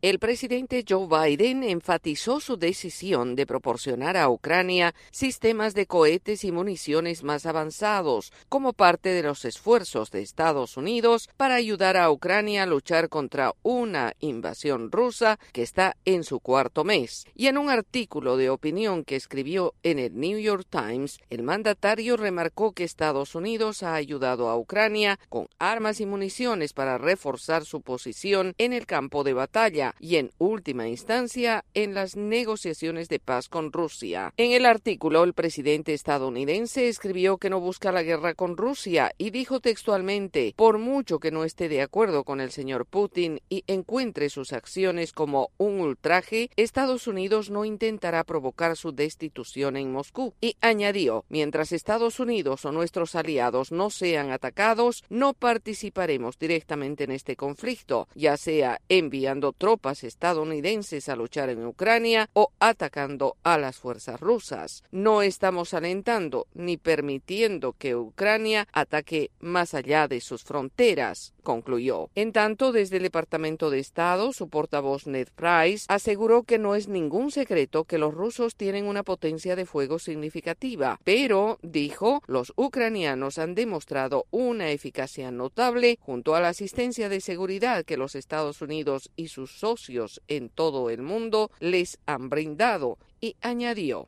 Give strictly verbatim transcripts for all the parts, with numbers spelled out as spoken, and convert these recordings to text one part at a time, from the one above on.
El presidente Joe Biden enfatizó su decisión de proporcionar a Ucrania sistemas de cohetes y municiones más avanzados como parte de los esfuerzos de Estados Unidos para ayudar a Ucrania a luchar contra una invasión rusa que está en su cuarto mes. Y en un artículo de opinión que escribió en el New York Times, el mandatario remarcó que Estados Unidos ha ayudado a Ucrania con armas y municiones para reforzar su posición en el campo de batalla y en última instancia en las negociaciones de paz con Rusia. En el artículo, el presidente estadounidense escribió que no busca la guerra con Rusia y dijo textualmente: por mucho que no esté de acuerdo con el señor Putin y encuentre sus acciones como un ultraje, Estados Unidos no intentará provocar su destitución en Moscú. Y añadió: mientras Estados Unidos o nuestros aliados no sean atacados, no participaremos directamente en este conflicto, ya sea enviando tropas estadounidenses a luchar en Ucrania o atacando a las fuerzas rusas. No estamos alentando ni permitiendo que Ucrania ataque más allá de sus fronteras, concluyó. En tanto, desde el Departamento de Estado, su portavoz Ned Price aseguró que no es ningún secreto que los rusos tienen una potencia de fuego significativa, pero, dijo, los ucranianos han demostrado una eficacia notable junto a la asistencia de seguridad que los Estados Unidos y sus socios en todo el mundo les han brindado, y añadió: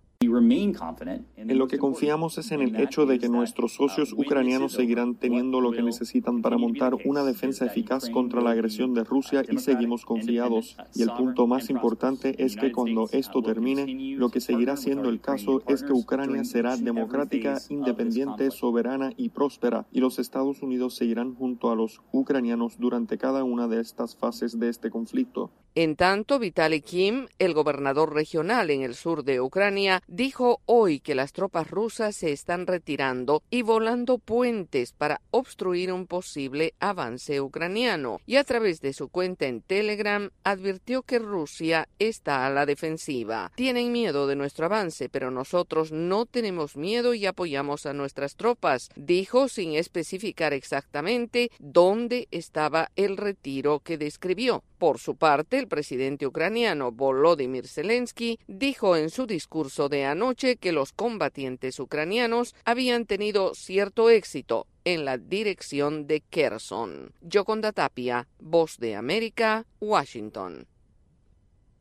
en lo que confiamos es en el hecho de que nuestros socios ucranianos seguirán teniendo lo que necesitan para montar una defensa eficaz contra la agresión de Rusia y seguimos confiados. Y el punto más importante es que cuando esto termine, lo que seguirá siendo el caso es que Ucrania será democrática, independiente, soberana y próspera, y los Estados Unidos seguirán junto a los ucranianos durante cada una de estas fases de este conflicto. En tanto, Vitaly Kim, el gobernador regional en el sur de Ucrania, dijo hoy que las tropas rusas se están retirando y volando puentes para obstruir un posible avance ucraniano. Y a través de su cuenta en Telegram advirtió que Rusia está a la defensiva. Tienen miedo de nuestro avance, pero nosotros no tenemos miedo y apoyamos a nuestras tropas, dijo sin especificar exactamente dónde estaba el retiro que describió. Por su parte, el presidente ucraniano Volodymyr Zelensky dijo en su discurso de anoche que los combatientes ucranianos habían tenido cierto éxito en la dirección de Kherson. Yoconda Tapia, Voz de América, Washington.